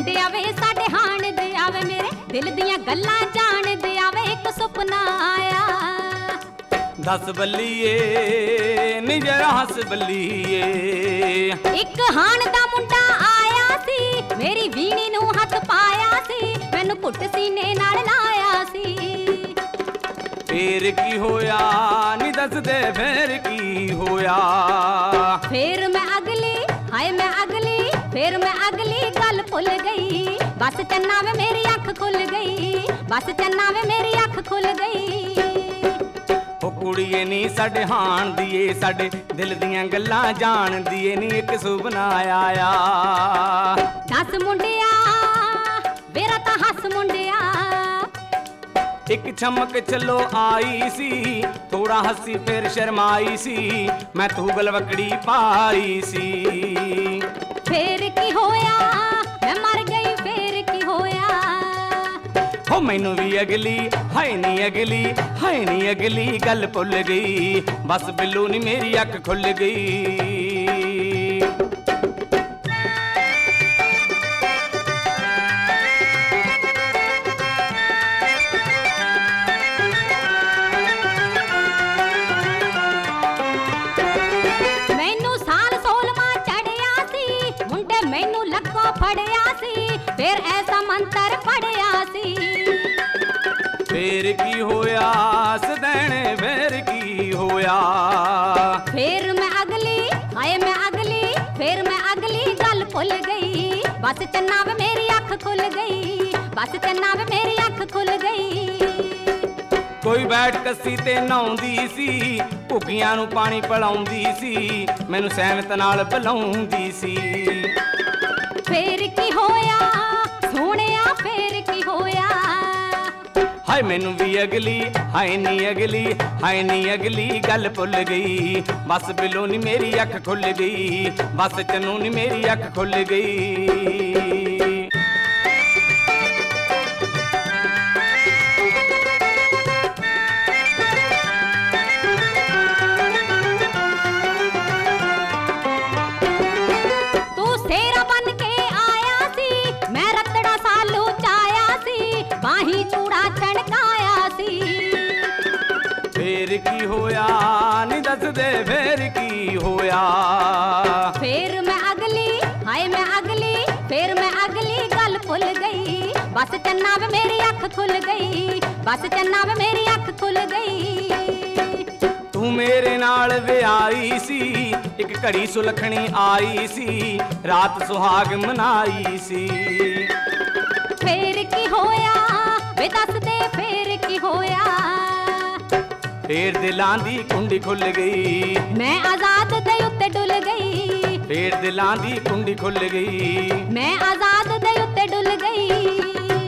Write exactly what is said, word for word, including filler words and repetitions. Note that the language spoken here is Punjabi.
ਮੁੰਡਿਆ ਵੇ ਸਾਡੇ ਹਾਣ ਦੇ ਆਵੇ ਮੇਰੇ ਦਿਲ ਦੀਆਂ ਗੱਲਾਂ ਜਾਣਦੇ ਆਵੇ ਇੱਕ ਸੁਪਨਾ ਆਇਆ। ਦਸ ਬੱਲੀਏ ਨੀ ਜਰਾ ਹੱਸ ਬੱਲੀਏ। ਇੱਕ ਹਾਣ ਦਾ ਮੁੰਡਾ ਆਇਆ ਸੀ ਮੇਰੀ ਵੀਣੀ ਨੂੰ ਹੱਥ ਪਾਇਆ ਸੀ ਮੈਨੂੰ ਘੁੱਟ ਸੀਨੇ ਨਾਲ ਲਾਇਆ ਸੀ। ਫੇਰ ਕੀ ਹੋਇਆ ਨੀ ਦੱਸਦੇ ਫੇਰ ਕੀ ਹੋਇਆ। ਫੇਰ ਮੈਂ ਅਗਲੀ ਹਾਏ ਮੈਂ ਅਗਲੀ ਫੇਰ ਮੈਂ ਅਗਲੀ ਗੱਲ ਭੁੱਲ ਗਈ ਬਸ ਚੰਨਾ ਵੇ ਮੇਰੀ ਅੱਖ ਖੁੱਲ ਗਈ ਬਸ ਚੰਨਾ ਵੇ ਮੇਰੀ ਅੱਖ ਖੁੱਲ ਗਈ। ਉਹ ਕੁੜੀਏ ਨੀ ਸਾਡੇ ਹਾਣ ਦੀਏ ਸਾਡੇ ਦਿਲ ਦੀਆਂ ਗੱਲਾਂ ਜਾਣਦੀ ਏ ਨੀ ਇੱਕ ਸੁਪਨਾ ਆਇਆ। ਦਸ ਮੁੰਡਿਆ ਮੇਰਾ ਤਾਂ ਹੱਸ ਮੁੰਡਿਆ। ਇੱਕ ਚਮਕ ਚਲੋ ਆਈ ਸੀ ਥੋੜਾ ਹੱਸੀ ਫਿਰ ਸ਼ਰਮਾਈ ਸੀ ਮੈਂ ਤੂੰ ਗਲਵਕੜੀ ਪਾਈ ਸੀ। ਫੇਰ ਕੀ ਹੋਇਆ ਮੈਂ ਮਰ ਗਈ ਫੇਰ ਕੀ ਹੋਇਆ। ਹੋ ਮੈਨੂੰ ਵੀ ਅਗਲੀ ਹਾਏ ਨੀ ਅਗਲੀ ਹਾਏ ਨੀ ਅਗਲੀ ਗੱਲ ਭੁੱਲ ਗਈ ਬਸ ਬਿੱਲੂ ਨੀ ਮੇਰੀ ਅੱਖ ਖੁੱਲ ਗਈ। ਮੈਨੂੰ ਸਾਲ ਸੋਲਵਾਂ ਚੜਿਆ ਸੀ ਮੁੰਡੇ ਮੈਨੂੰ ਲੱਕੋਂ ਫੜਿਆ ਸੀ ਫਿਰ ਐਸਾ ਮੰਤਰ ਪੜਿਆ ਸੀ। ਫੇਰ ਕੀ ਹੋਇਆ ਸਦੈਣੇ ਫੇਰ ਕੀ ਹੋਇਆ। ਫੇਰ ਮੈਂ ਅਗਲੀ ਹਾਏ ਮੈਂ ਅਗਲੀ ਫੇਰ ਮੈਂ ਅਗਲੀ ਗੱਲ ਭੁੱਲ ਗਈ ਬਸ ਚੰਨਾ ਵੇ ਮੇਰੀ ਅੱਖ ਖੁੱਲ ਗਈ ਬਸ ਚੰਨਾ ਵੇ ਮੇਰੀ ਅੱਖ ਖੁੱਲ ਗਈ। ਕੋਈ ਬੈਠ ਕੱਸੀ ਤੇ ਨਹਾਉਂਦੀ ਸੀ ਭੁੱਖੀਆਂ ਨੂੰ ਪਾਣੀ ਪਿਲਾਉਂਦੀ ਸੀ ਮੈਨੂੰ ਸਹਿਮਤ ਨਾਲ ਬੁਲਾਉਂਦੀ ਸੀ। ਫੇਰ ਕੀ ਹੋਇਆ ਸੋਹਣਿਆ ਫੇਰ ਕੀ ਹੋਇਆ। ਹਾਏ ਮੈਨੂੰ ਵੀ ਅਗਲੀ ਹਾਏ ਨੀ ਅਗਲੀ ਹਾਏ ਨੀ ਅਗਲੀ ਗੱਲ ਭੁੱਲ ਗਈ ਬਸ ਬਿੱਲੋ ਨੀ ਮੇਰੀ ਅੱਖ ਖੁੱਲ ਗਈ ਬਸ ਚੰਨੂ ਨੀ ਮੇਰੀ ਅੱਖ ਖੁੱਲ ਗਈ। ਤੂੰ ਸੇਰਾ ਬਣ ਕੇ ਆਇਆ ਸੀ ਮੈਂ ਰਤੜਾ ਸਾਲੂ ਚਾਇਆ ਸੀ ਬਾਹੀ ਚੂੜਾ ਛਣਕਾਇਆ ਸੀ। ਫੇਰ ਕੀ ਹੋਇਆ ਨੀ ਦੱਸਦੇ ਫੇਰ ਕੀ ਹੋਇਆ। ਫੇਰ ਮੈਂ ਅਗਲੀ ਹਾਏ ਮੈਂ ਅਗਲੀ ਫੇਰ ਮੈਂ ਅਗਲੀ ਗੱਲ ਭੁੱਲ ਗਈ ਬਸ ਚੰਨਾ ਵੇ ਮੇਰੀ ਅੱਖ ਖੁੱਲ ਗਈ ਬਸ ਚੰਨਾ ਵੇ ਮੇਰੀ ਅੱਖ ਖੁੱਲ ਗਈ। ਤੂੰ ਮੇਰੇ ਨਾਲ ਵਿਆਹੀ ਸੀ ਇੱਕ ਘੜੀ ਸੁਲਖਣੀ ਆਈ ਸੀ ਰਾਤ ਸੁਹਾਗ ਮਨਾਈ ਸੀ। ਫੇਰ ਕੀ ਹੋਇਆ ਵੇ ਦੱਸ ਦੇ ਫੇਰ ਕੀ ਹੋਇਆ। ਫੇਰ ਦਿਲਾਂ ਦੀ ਕੁੰਡੀ ਖੁੱਲ ਗਈ ਮੈਂ ਆਜ਼ਾਦ ਦੇ ਉੱਤੇ ਡੁੱਲ ਗਈ ਫੇਰ ਦਿਲਾਂ ਦੀ ਕੁੰਡੀ ਖੁੱਲ ਗਈ ਮੈਂ ਆਜ਼ਾਦ ਦੇ ਉੱਤੇ ਡੁੱਲ ਗਈ।